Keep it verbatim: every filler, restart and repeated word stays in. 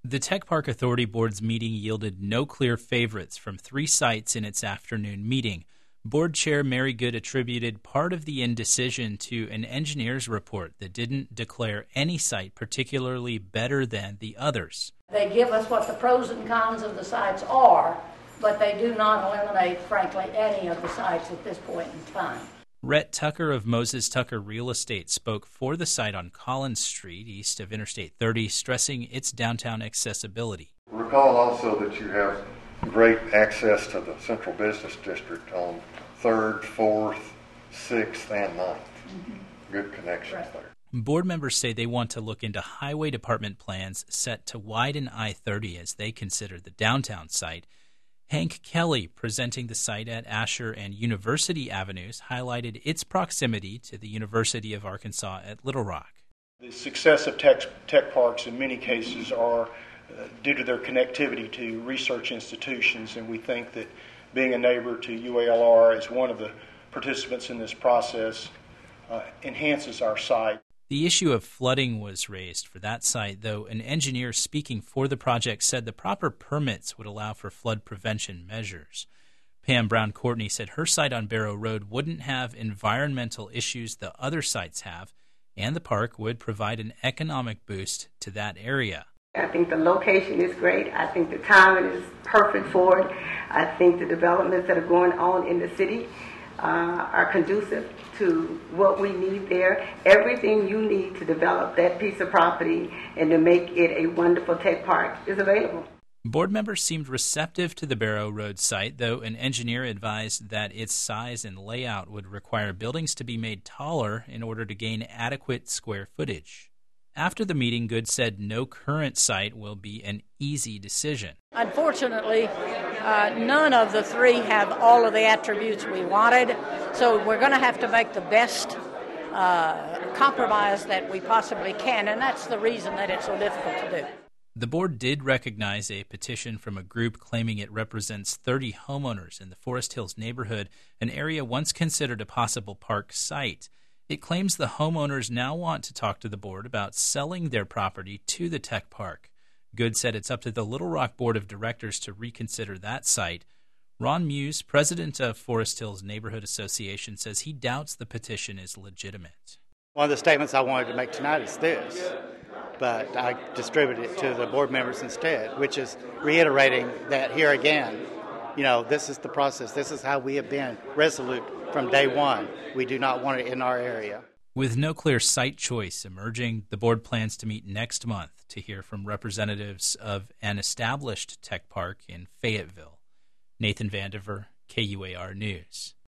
The Tech Park Authority Board's meeting yielded no clear favorites from three sites in its afternoon meeting. Board Chair Mary Good attributed part of the indecision to an engineer's report that didn't declare any site particularly better than the others. They give us what the pros and cons of the sites are, but they do not eliminate, frankly, any of the sites at this point in time. Rhett Tucker of Moses Tucker Real Estate spoke for the site on Collins Street, east of Interstate thirty, stressing its downtown accessibility. Recall also that you have great access to the Central Business District on third, fourth, sixth, and ninth. Mm-hmm. Good connections right there. Board members say they want to look into highway department plans set to widen I thirty as they consider the downtown site. Hank Kelly, presenting the site at Asher and University Avenues, highlighted its proximity to the University of Arkansas at Little Rock. The success of tech, tech parks in many cases are uh, due to their connectivity to research institutions, and we think that being a neighbor to U A L R as one of the participants in this process uh, enhances our site. The issue of flooding was raised for that site, though an engineer speaking for the project said the proper permits would allow for flood prevention measures. Pam Brown-Courtney said her site on Barrow Road wouldn't have environmental issues the other sites have, and the park would provide an economic boost to that area. I think the location is great. I think the timing is perfect for it. I think the developments that are going on in the city uh, are conducive to what we need there. Everything you need to develop that piece of property and to make it a wonderful tech park is available. Board members seemed receptive to the Barrow Road site, though an engineer advised that its size and layout would require buildings to be made taller in order to gain adequate square footage. After the meeting, Good said no current site will be an easy decision. Unfortunately, uh, none of the three have all of the attributes we wanted, so we're going to have to make the best uh, compromise that we possibly can, and that's the reason that it's so difficult to do. The board did recognize a petition from a group claiming it represents thirty homeowners in the Forest Hills neighborhood, an area once considered a possible park site. It claims the homeowners now want to talk to the board about selling their property to the tech park. Good said it's up to the Little Rock Board of Directors to reconsider that site. Ron Muse, president of Forest Hills Neighborhood Association, says he doubts the petition is legitimate. One of the statements I wanted to make tonight is this, but I distributed it to the board members instead, which is reiterating that here again, you know, this is the process. This is how we have been resolute from day one. We do not want it in our area. With no clear site choice emerging, the board plans to meet next month to hear from representatives of an established tech park in Fayetteville. Nathan Vandiver, K U A R News.